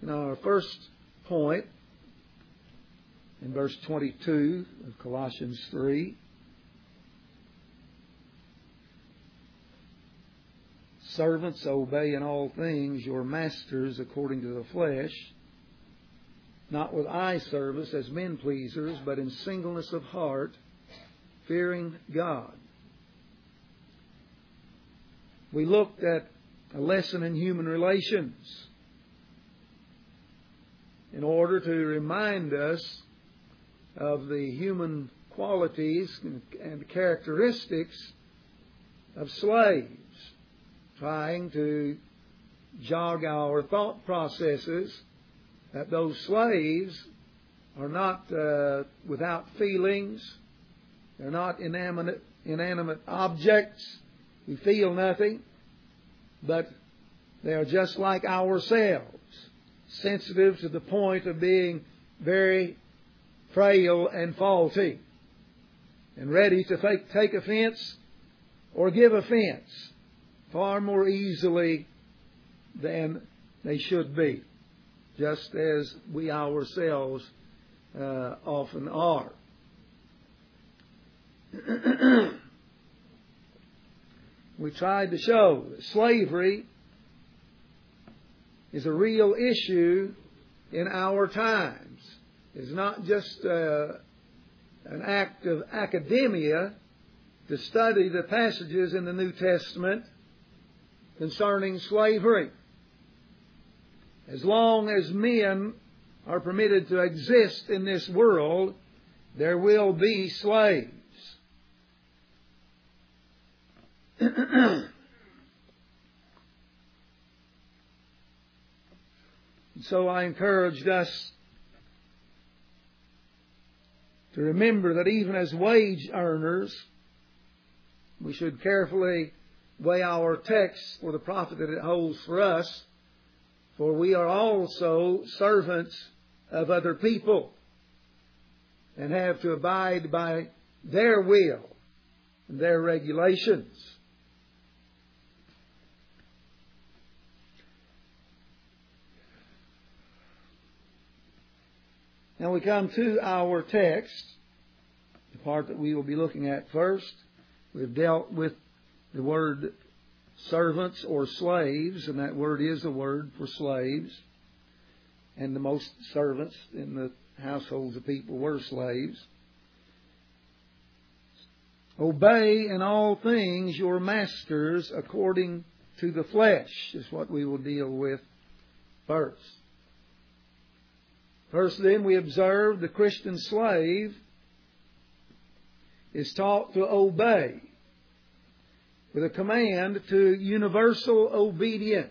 In our first point, in verse 22 of Colossians 3, servants, obey in all things your masters according to the flesh, not with eye service as men pleasers, but in singleness of heart, fearing God. We looked at a lesson in human relations in order to remind us of the human qualities and characteristics of slaves, trying to jog our thought processes that those slaves are not without feelings. They're not inanimate objects who feel nothing, but they are just like ourselves, sensitive to the point of being very frail and faulty, and ready to take offense or give offense far more easily than they should be, just as we ourselves often are. We tried to show that slavery is a real issue in our times. It's not just an act of academia to study the passages in the New Testament concerning slavery. As long as men are permitted to exist in this world, there will be slaves. So I encouraged us to remember that even as wage earners, we should carefully weigh our texts for the profit that it holds for us, for we are also servants of other people and have to abide by their will and their regulations. Now we come to our text, the part that we will be looking at first. We've dealt with the word servants or slaves, and that word is a word for slaves. And the most servants in the households of people were slaves. Obey in all things your masters according to the flesh is what we will deal with first. First, then, we observe the Christian slave is taught to obey with a command to universal obedience.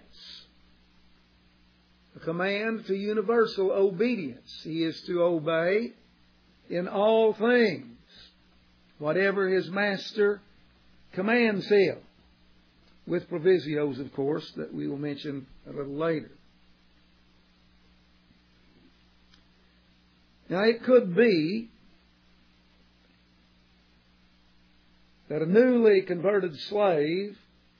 A command to universal obedience. He is to obey in all things, whatever his master commands him, with provisos, of course, that we will mention a little later. Now, it could be that a newly converted slave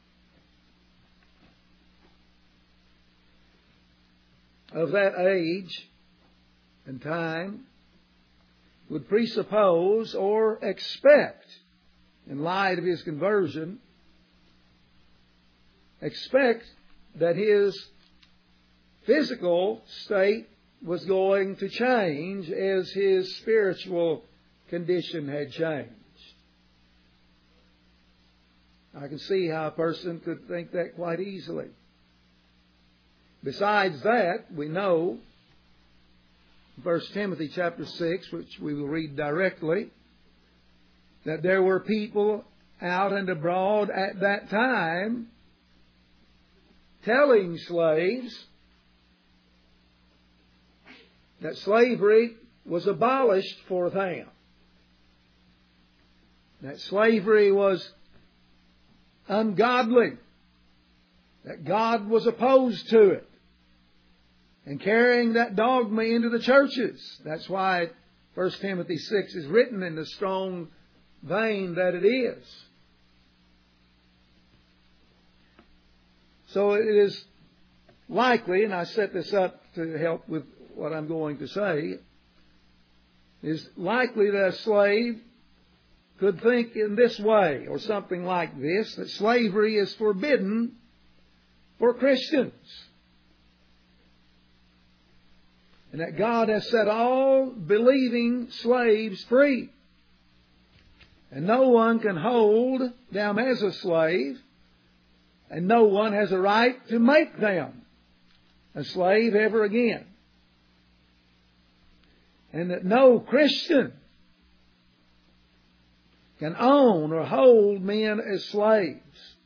of that age and time would presuppose or expect, in light of his conversion, expect that his physical state was going to change as his spiritual condition had changed. I can see how a person could think that quite easily. Besides that, we know 1 Timothy chapter 6, which we will read directly, that there were people out and abroad at that time telling slaves that slavery was abolished for them. That slavery was ungodly. That God was opposed to it. And carrying that dogma into the churches. That's why 1 Timothy 6 is written in the strong vein that it is. So it is likely, and I set this up to help with what I'm going to say, is likely that a slave could think in this way, or something like this, that slavery is forbidden for Christians. And that God has set all believing slaves free. And no one can hold them as a slave, and no one has a right to make them a slave ever again. And that no Christian can own or hold men as slaves.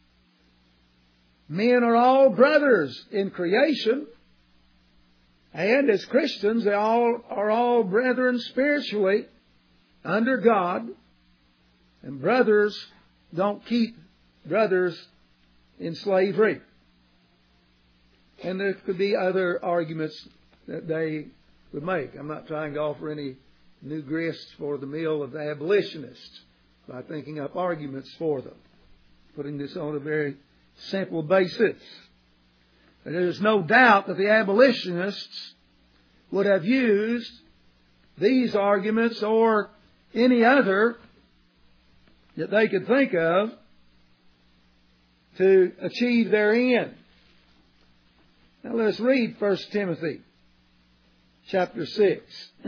Men are all brothers in creation, and as Christians they are all brethren spiritually under God, and brothers don't keep brothers in slavery. And there could be other arguments that they would make. I'm not trying to offer any new grist for the mill of the abolitionists by thinking up arguments for them, putting this on a very simple basis. And there's no doubt that the abolitionists would have used these arguments or any other that they could think of to achieve their end. Now let us read 1 Timothy chapter 6.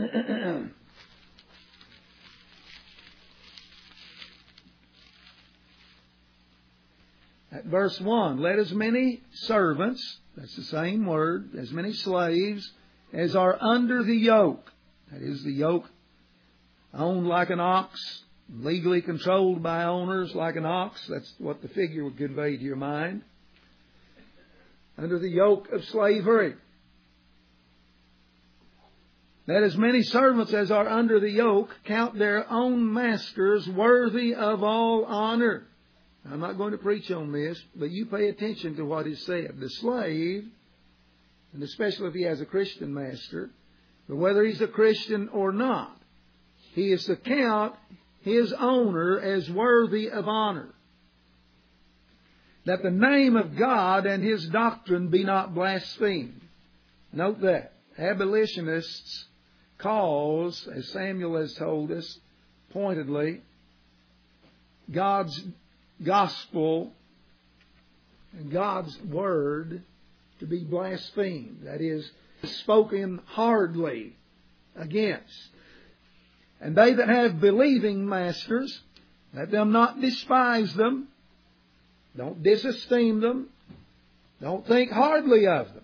At verse 1, let as many servants, that's the same word, as many slaves as are under the yoke, that is the yoke owned like an ox, legally controlled by owners like an ox, that's what the figure would convey to your mind, under the yoke of slavery. Let as many servants as are under the yoke count their own masters worthy of all honor. I'm not going to preach on this, but you pay attention to what is said. The slave, and especially if he has a Christian master, but whether he's a Christian or not, he is to count his owner as worthy of honor. That the name of God and His doctrine be not blasphemed. Note that. Abolitionists cause, as Samuel has told us pointedly, God's gospel and God's word to be blasphemed. That is, spoken hardly against. And they that have believing masters, let them not despise them. Don't disesteem them. Don't think hardly of them.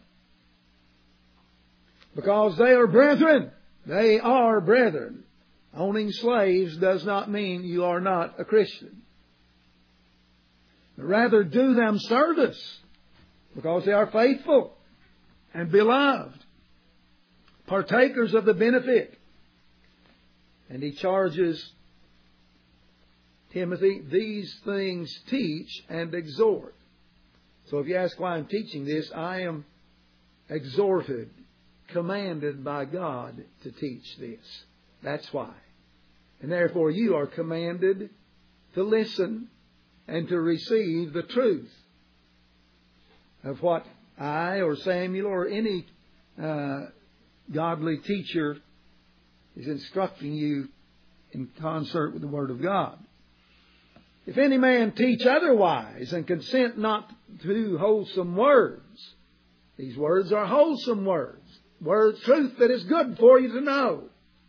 Because they are brethren. They are brethren. Owning slaves does not mean you are not a Christian. But rather do them service, because they are faithful and beloved, partakers of the benefit. And he charges Timothy, these things teach and exhort. So if you ask why I'm teaching this, I am exhorted, commanded by God to teach this. That's why. And therefore you are commanded to listen and to receive the truth of what I or Samuel or any godly teacher is instructing you in concert with the Word of God. If any man teach otherwise and consent not to wholesome words, these words are wholesome words, truth that is good for you to know.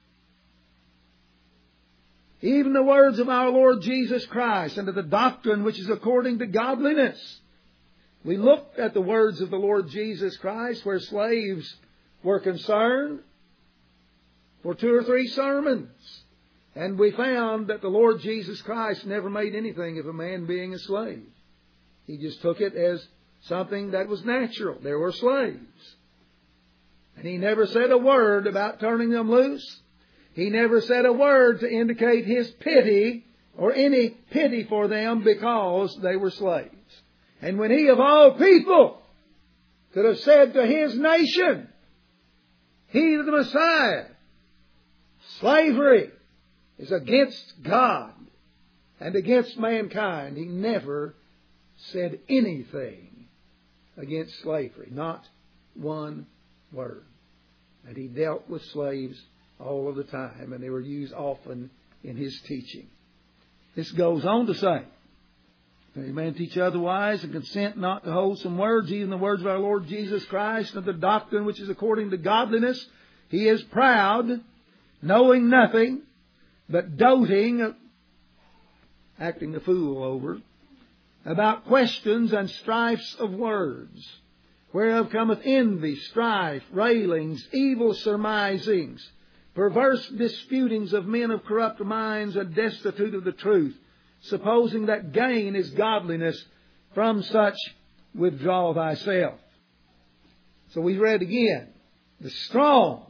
Even the words of our Lord Jesus Christ and to the doctrine which is according to godliness. We looked at the words of the Lord Jesus Christ where slaves were concerned for 2 or 3 sermons. And we found that the Lord Jesus Christ never made anything of a man being a slave. He just took it as something that was natural. There were slaves. And He never said a word about turning them loose. He never said a word to indicate His pity or any pity for them because they were slaves. And when He of all people could have said to His nation, He the Messiah, slavery is against God and against mankind, He never said anything against slavery. Not one word. And he dealt with slaves all of the time, and they were used often in his teaching. This goes on to say, if any man teach otherwise and consent not to wholesome words, even the words of our Lord Jesus Christ, and the doctrine which is according to godliness, he is proud, knowing nothing, but doting, acting the fool over, about questions and strifes of words, whereof cometh envy, strife, railings, evil surmisings, perverse disputings of men of corrupt minds and destitute of the truth, supposing that gain is godliness. From such withdraw thyself. So we read again the strong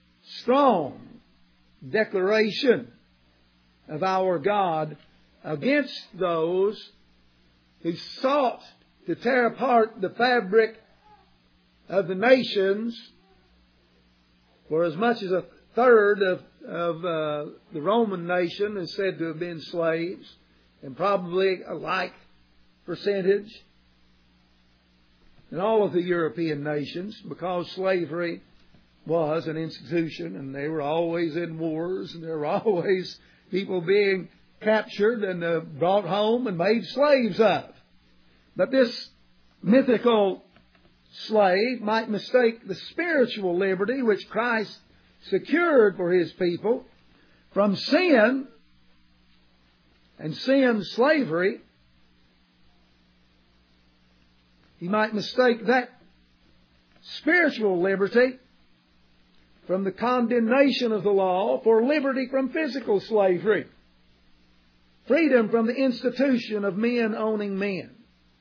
declaration of our God against those who sought to tear apart the fabric of the nations. For as much as a third of the Roman nation is said to have been slaves, and probably a like percentage in all of the European nations, because slavery was an institution, and they were always in wars, and there were always people being captured and brought home and made slaves of. But this mythical slave might mistake the spiritual liberty which Christ secured for His people from sin and sin's slavery. He might mistake that spiritual liberty from the condemnation of the law for liberty from physical slavery, freedom from the institution of men owning men.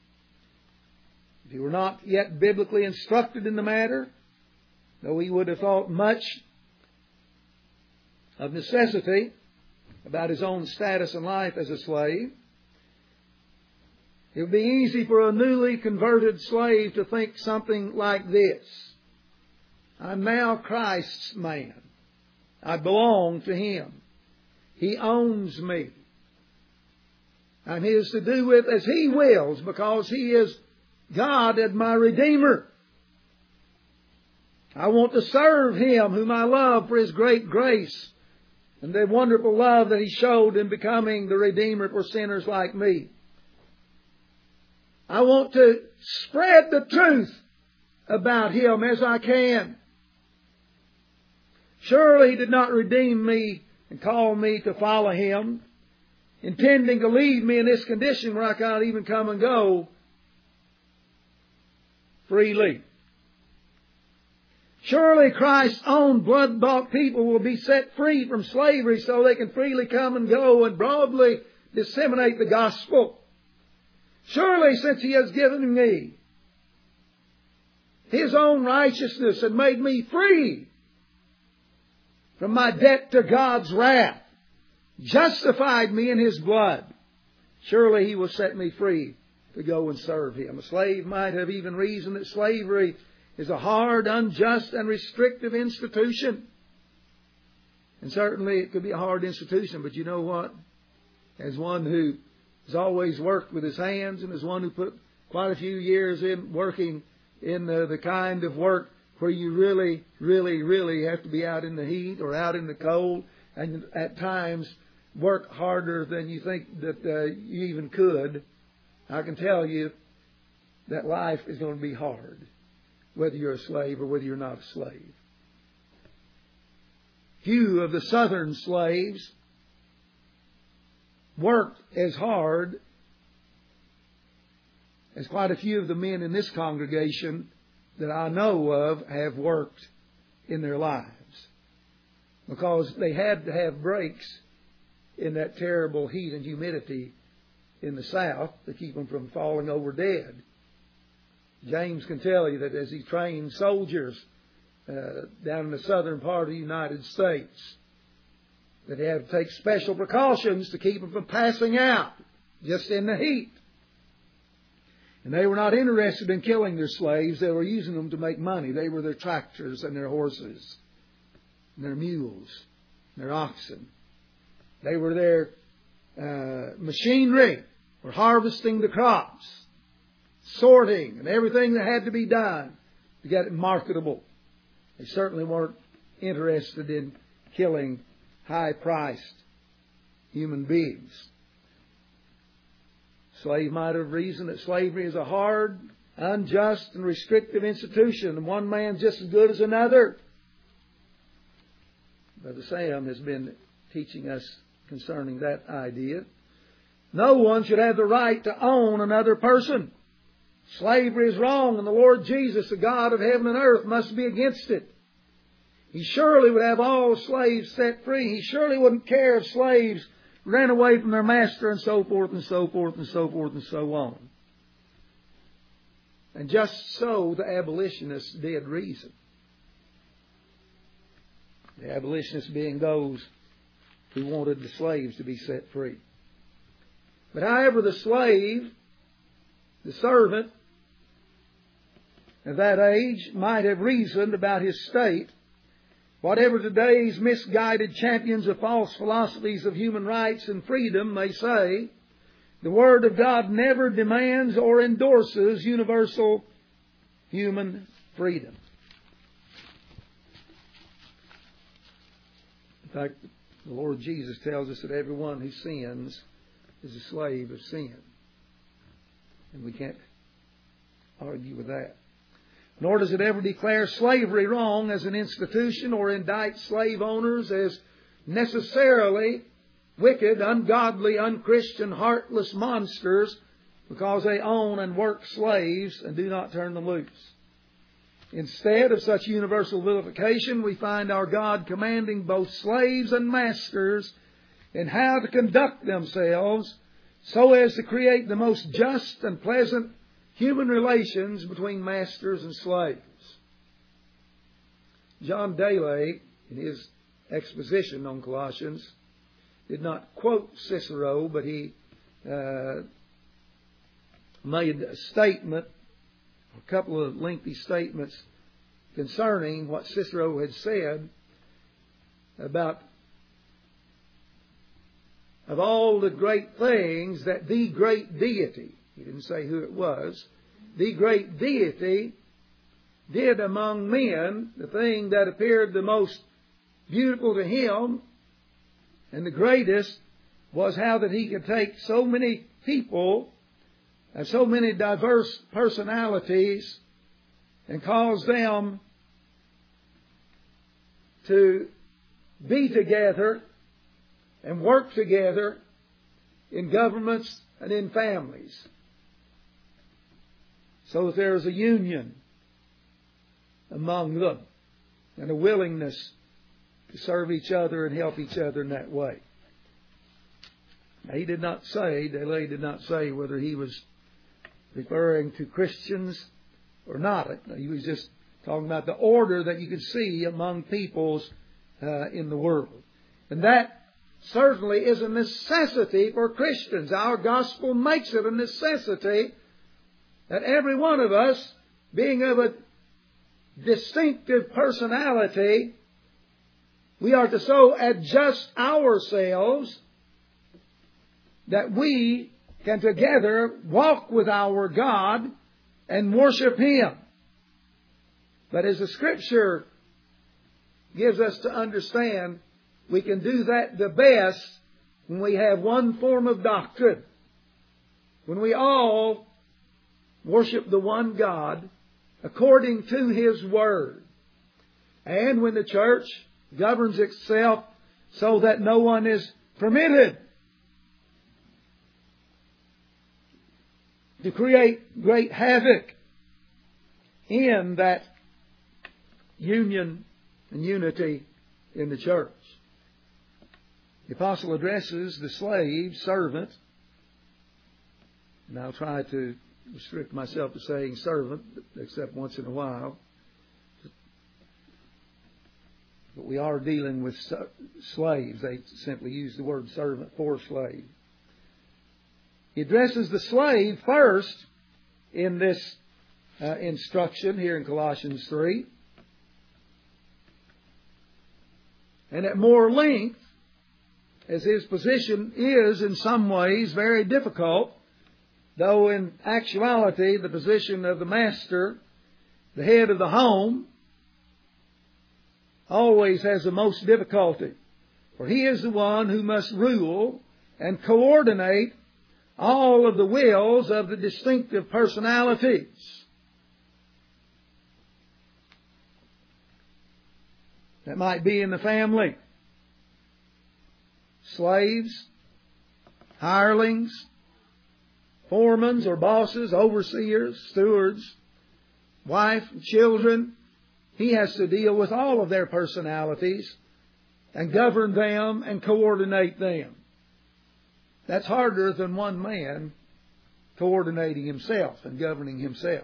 If he were not yet biblically instructed in the matter, though he would have thought much of necessity about his own status in life as a slave, it would be easy for a newly converted slave to think something like this: I'm now Christ's man. I belong to Him. He owns me. I'm His to do with as He wills, because He is God and my Redeemer. I want to serve Him whom I love for His great grace and the wonderful love that He showed in becoming the Redeemer for sinners like me. I want to spread the truth about Him as I can. Surely He did not redeem me and call me to follow Him, intending to leave me in this condition where I can't even come and go freely. Surely Christ's own blood-bought people will be set free from slavery so they can freely come and go and broadly disseminate the gospel. Surely, since He has given me His own righteousness and made me free from my debt to God's wrath, justified me in His blood, surely He will set me free to go and serve Him. A slave might have even reasoned that slavery is a hard, unjust, and restrictive institution. And certainly it could be a hard institution, but you know what? As one who has always worked with his hands, and as one who put quite a few years in working in the kind of work where you really have to be out in the heat or out in the cold, and at times work harder than you think that you even could, I can tell you that life is going to be hard, whether you're a slave or whether you're not a slave. Few of the southern slaves worked as hard as quite a few of the men in this congregation that I know of have worked in their lives, because they had to have breaks in that terrible heat and humidity in the South to keep them from falling over dead. James can tell you that as he trained soldiers down in the southern part of the United States, that he had to take special precautions to keep them from passing out just in the heat. And they were not interested in killing their slaves. They were using them to make money. They were their tractors and their horses, and their mules, and their oxen. They were their machinery for harvesting the crops, sorting, and everything that had to be done to get it marketable. They certainly weren't interested in killing high-priced human beings. Slave might have reasoned that slavery is a hard, unjust, and restrictive institution, and one man's just as good as another. Brother Sam has been teaching us concerning that idea. No one should have the right to own another person. Slavery is wrong, and the Lord Jesus, the God of heaven and earth, must be against it. He surely would have all slaves set free. He surely wouldn't care if slaves ran away from their master, and so forth and so forth and so forth and so on. And just so the abolitionists did reason. The abolitionists being those who wanted the slaves to be set free. But however, the slave, the servant of that age, might have reasoned about his state, whatever today's misguided champions of false philosophies of human rights and freedom may say, the Word of God never demands or endorses universal human freedom. In fact, the Lord Jesus tells us that everyone who sins is a slave of sin. And we can't argue with that. Nor does it ever declare slavery wrong as an institution or indict slave owners as necessarily wicked, ungodly, unchristian, heartless monsters because they own and work slaves and do not turn them loose. Instead of such universal vilification, we find our God commanding both slaves and masters in how to conduct themselves so as to create the most just and pleasant human relations between masters and slaves. John Daly, in his exposition on Colossians, did not quote Cicero, but he made a statement, a couple of lengthy statements concerning what Cicero had said about, of all the great things that the great deity, he didn't say who it was, the great deity did among men, the thing that appeared the most beautiful to him and the greatest was how that he could take so many people and so many diverse personalities and cause them to be together and work together in governments and in families, so that there is a union among them and a willingness to serve each other and help each other in that way. Now, he did not say, Delay did not say whether he was referring to Christians or not. He was just talking about the order that you could see among peoples in the world. And that certainly is a necessity for Christians. Our gospel makes it a necessity that every one of us, being of a distinctive personality, we are to so adjust ourselves that we can together walk with our God and worship Him. But as the Scripture gives us to understand, we can do that the best when we have one form of doctrine, when we all worship the one God according to His Word, and when the church governs itself so that no one is permitted to create great havoc in that union and unity in the church. The apostle addresses the slave, servant, and I'll try to restrict myself to saying servant, except once in a while. But we are dealing with slaves. They simply use the word servant for slave. He addresses the slave first in this instruction here in Colossians 3. And at more length, as his position is in some ways very difficult, though in actuality the position of the master the head of the home, always has the most difficulty. For he is the one who must rule and coordinate all of the wills of the distinctive personalities. That might be in the family. Slaves, hirelings, foremans or bosses, overseers, stewards, wife, children. He has to deal with all of their personalities and govern them and coordinate them. That's harder than one man coordinating himself and governing himself.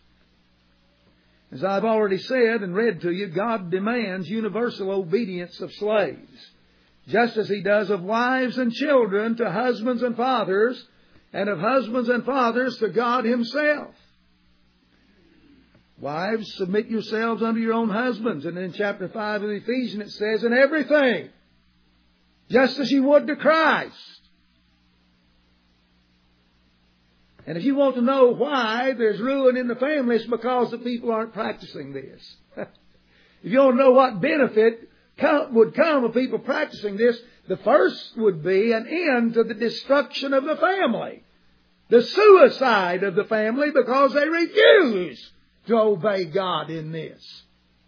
As I've already said and read to you, God demands universal obedience of slaves, just as He does of wives and children to husbands and fathers, and of husbands and fathers to God Himself. Wives, submit yourselves unto your own husbands. And in chapter 5 of Ephesians it says, in everything, just as you would to Christ. And if you want to know why there's ruin in the family, it's because the people aren't practicing this. If you want to know what benefit would come of people practicing this, the first would be an end to the destruction of the family. The suicide of the family because they refuse to obey God in this.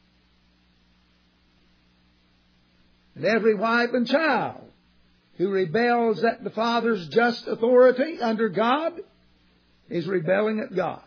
And every wife and child who rebels at the father's just authority under God is rebelling at God.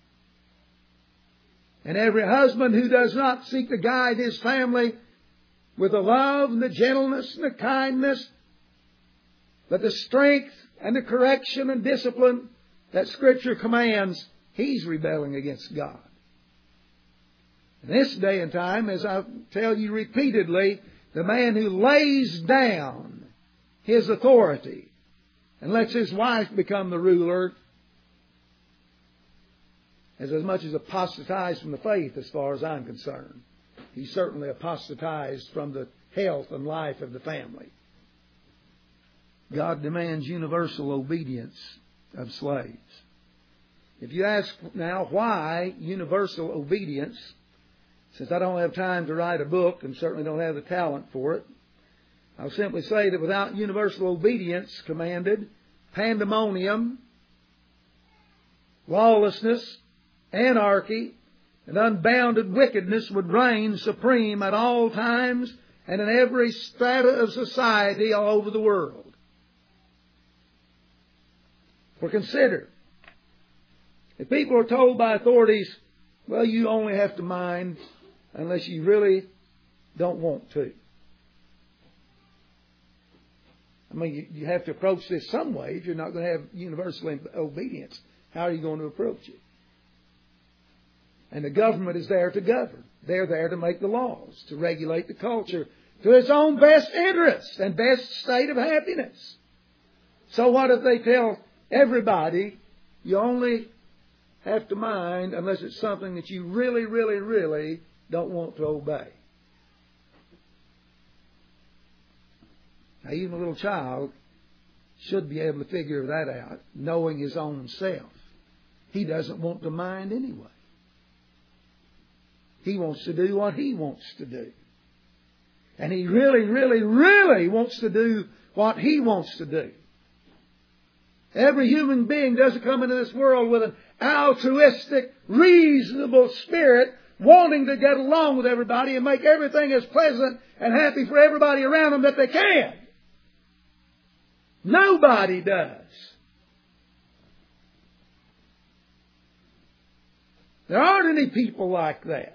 And every husband who does not seek to guide his family with the love and the gentleness and the kindness, but the strength and the correction and discipline that Scripture commands, he's rebelling against God. In this day and time, as I tell you repeatedly, the man who lays down his authority and lets his wife become the ruler is as much as apostatized from the faith as far as I'm concerned. He's certainly apostatized from the health and life of the family. God demands universal obedience of slaves. If you ask now why universal obedience, since I don't have time to write a book and certainly don't have the talent for it, I'll simply say that without universal obedience commanded, pandemonium, lawlessness, anarchy, and unbounded wickedness would reign supreme at all times and in every strata of society all over the world. For consider, if people are told by authorities, well, you only have to mind unless you really don't want to. I mean, you have to approach this some way. If you're not going to have universal obedience, how are you going to approach it? And the government is there to govern. They're there to make the laws, to regulate the culture to its own best interest and best state of happiness. So what if they tell everybody, you only have to mind unless it's something that you really, really, really don't want to obey? Now, even a little child should be able to figure that out, knowing his own self. He doesn't want to mind anyway. He wants to do what he wants to do. And he really, really, really wants to do what he wants to do. Every human being doesn't come into this world with an altruistic, reasonable spirit, wanting to get along with everybody and make everything as pleasant and happy for everybody around them that they can. Nobody does. There aren't any people like that.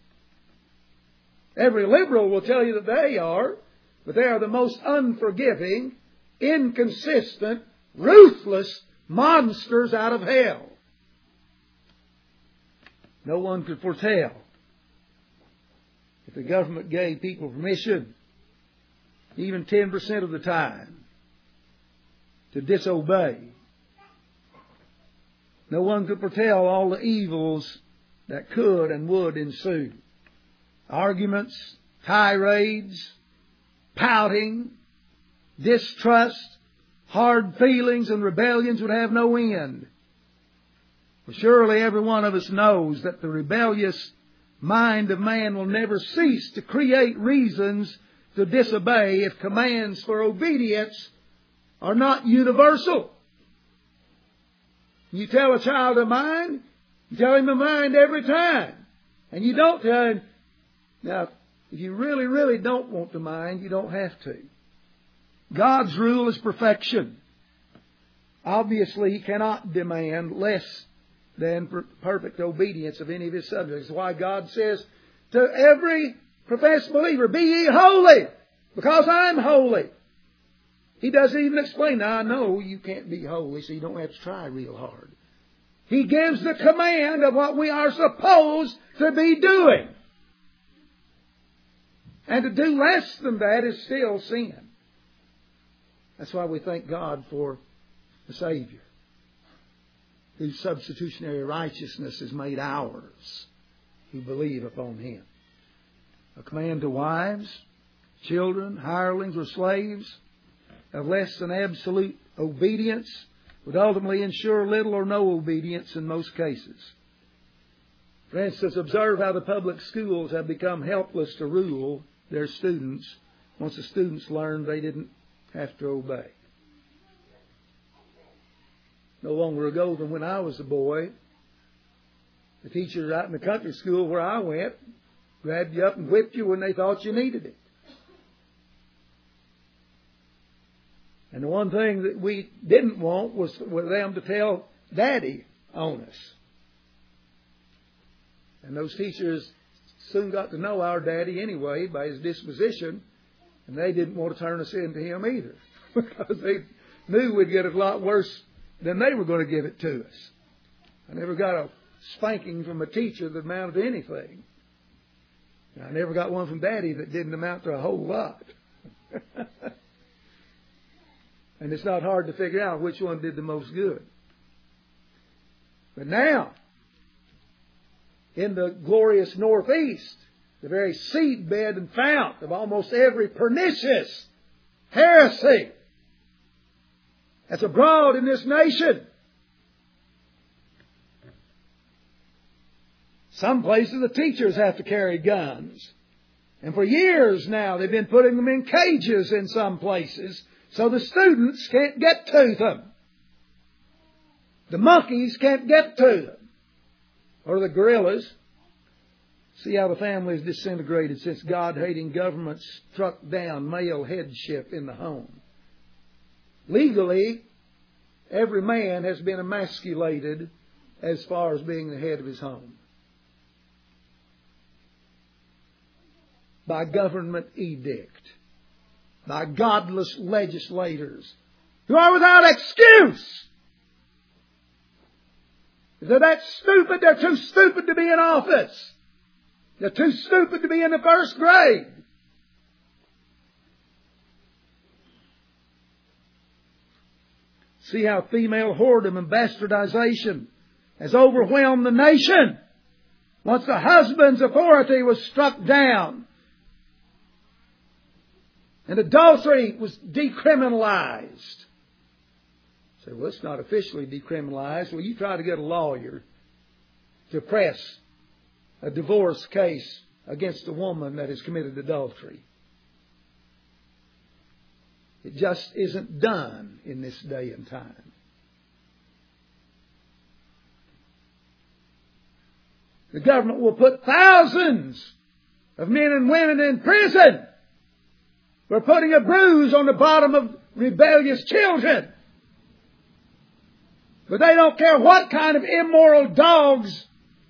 Every liberal will tell you that they are, but they are the most unforgiving, inconsistent, ruthless monsters out of hell. No one could foretell if the government gave people permission, even 10% of the time, to disobey. No one could foretell all the evils that could and would ensue. Arguments, tirades, pouting, distrust, hard feelings and rebellions would have no end. For surely every one of us knows that the rebellious mind of man will never cease to create reasons to disobey if commands for obedience are not universal. You tell a child to mind, you tell him to mind every time. And you don't tell him, now, if you really, really don't want to mind, you don't have to. God's rule is perfection. Obviously, He cannot demand less than perfect obedience of any of His subjects. That's why God says to every professed believer, be ye holy, because I'm holy. He doesn't even explain, now I know you can't be holy, so you don't have to try real hard. He gives the command of what we are supposed to be doing. And to do less than that is still sin. That's why we thank God for the Savior, whose substitutionary righteousness is made ours who believe upon Him. A command to wives, children, hirelings, or slaves of less than absolute obedience would ultimately ensure little or no obedience in most cases. For instance, observe how the public schools have become helpless to rule their students once the students learned they didn't have to obey. No longer ago than when I was a boy, the teachers out in the country school where I went grabbed you up and whipped you when they thought you needed it. And the one thing that we didn't want was for them to tell Daddy on us. And those teachers soon got to know our Daddy anyway by his disposition, and they didn't want to turn us in to him either, because they knew we'd get it a lot worse than they were going to give it to us. I never got a spanking from a teacher that amounted to anything. I never got one from Daddy that didn't amount to a whole lot. And it's not hard to figure out which one did the most good. But now, in the glorious Northeast, the very seedbed and fount of almost every pernicious heresy that's abroad in this nation. Some places the teachers have to carry guns. And for years now they've been putting them in cages in some places so the students can't get to them. The monkeys can't get to them. Or the gorillas. See how the family is disintegrated since God-hating government struck down male headship in the home. Legally, every man has been emasculated as far as being the head of his home. By government edict. By godless legislators who are without excuse. If they're that stupid, they're too stupid to be in office. They're too stupid to be in the first grade. See how female whoredom and bastardization has overwhelmed the nation once the husband's authority was struck down and adultery was decriminalized. Say, well, it's not officially decriminalized. Well, you try to get a lawyer to press a divorce case against a woman that has committed adultery. It just isn't done in this day and time. The government will put thousands of men and women in prison for putting a bruise on the bottom of rebellious children. But they don't care what kind of immoral dogs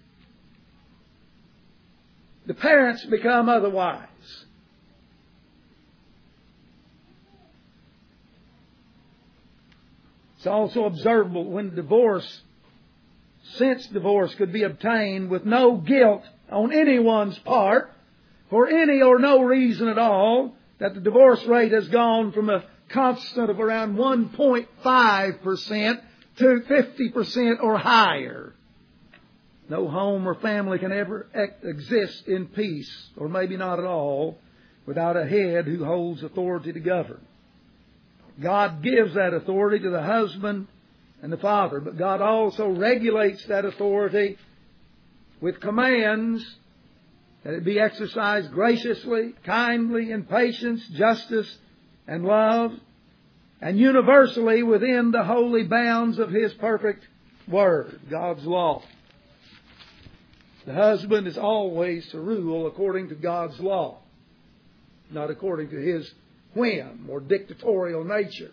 the parents become otherwise. It's also observable when since divorce could be obtained with no guilt on anyone's part, for any or no reason at all, that the divorce rate has gone from a constant of around 1.5% to 50% or higher. No home or family can ever exist in peace, or maybe not at all, without a head who holds authority to govern. God gives that authority to the husband and the Father. But God also regulates that authority with commands that it be exercised graciously, kindly, in patience, justice, and love, and universally within the holy bounds of His perfect Word, God's law. The husband is always to rule according to God's law, not according to his whim or dictatorial nature.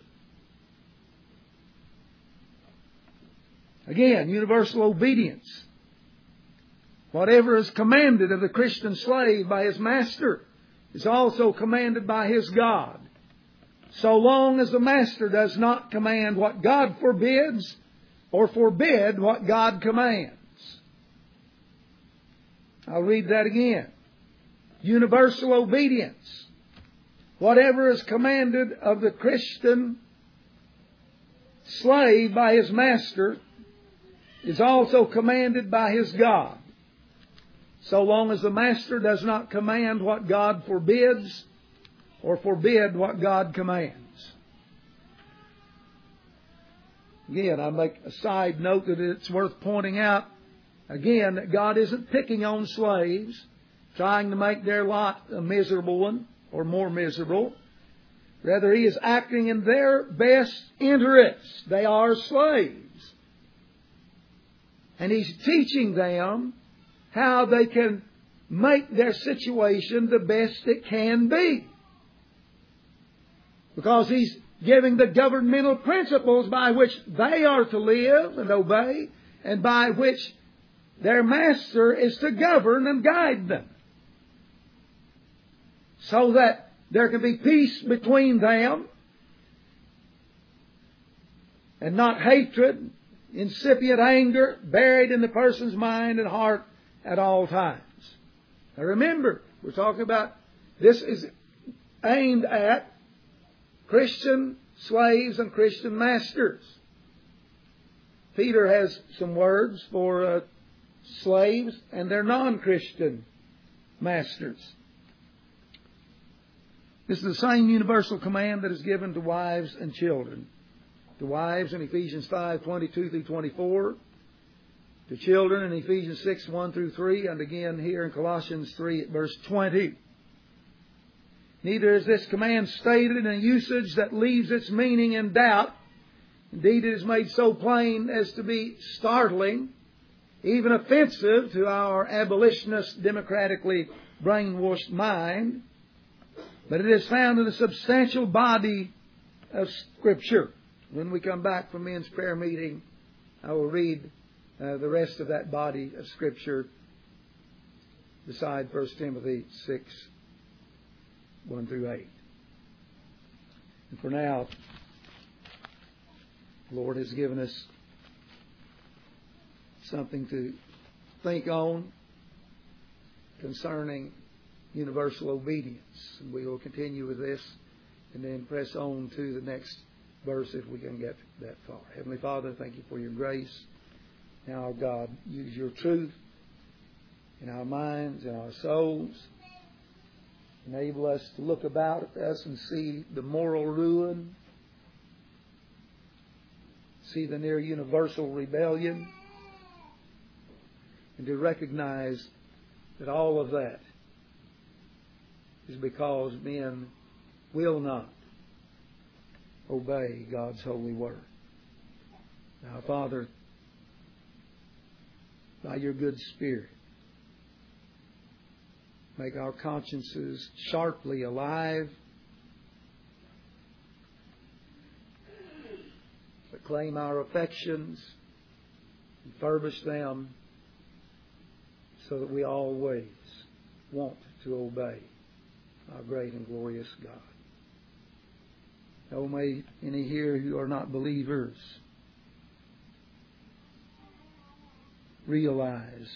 Again, universal obedience. Whatever is commanded of the Christian slave by his master is also commanded by his God, so long as the master does not command what God forbids or forbid what God commands. I'll read that again. Universal obedience. Whatever is commanded of the Christian slave by his master is also commanded by his God, so long as the master does not command what God forbids or forbid what God commands. Again, I make a side note that it's worth pointing out again that God isn't picking on slaves, trying to make their lot a miserable one or more miserable. Rather, He is acting in their best interests. They are slaves. And He's teaching them how they can make their situation the best it can be. Because He's giving the governmental principles by which they are to live and obey, and by which their master is to govern and guide them, so that there can be peace between them and not hatred, incipient anger buried in the person's mind and heart at all times. Now remember, we're talking about this is aimed at Christian slaves and Christian masters. Peter has some words for slaves and their non-Christian masters. This is the same universal command that is given to wives and children. To wives in Ephesians 5:22 through 24. To children in Ephesians 6:1 through 3. And again here in Colossians 3 at verse 20. Neither is this command stated in a usage that leaves its meaning in doubt. Indeed, it is made so plain as to be startling, even offensive to our abolitionist, democratically brainwashed mind. But it is found in the substantial body of Scripture. When we come back from men's prayer meeting, I will read the rest of that body of Scripture beside 1 Timothy 6:1 through 8. And for now, the Lord has given us something to think on concerning universal obedience. And we will continue with this and then press on to the next verse if we can get that far. Heavenly Father, thank You for Your grace. Now, God, use Your truth in our minds and our souls. Enable us to look about us and see the moral ruin, see the near universal rebellion, and to recognize that all of that is because men will not obey God's holy word. Now, Father, by Your good Spirit, make our consciences sharply alive, claim our affections, and furbish them so that we always want to obey our great and glorious God. Oh, may any here who are not believers realize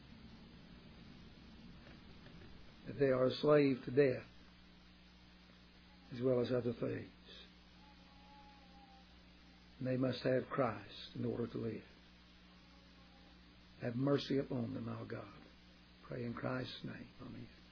that they are a slave to death as well as other things. And they must have Christ in order to live. Have mercy upon them, our God. Pray in Christ's name. Amen.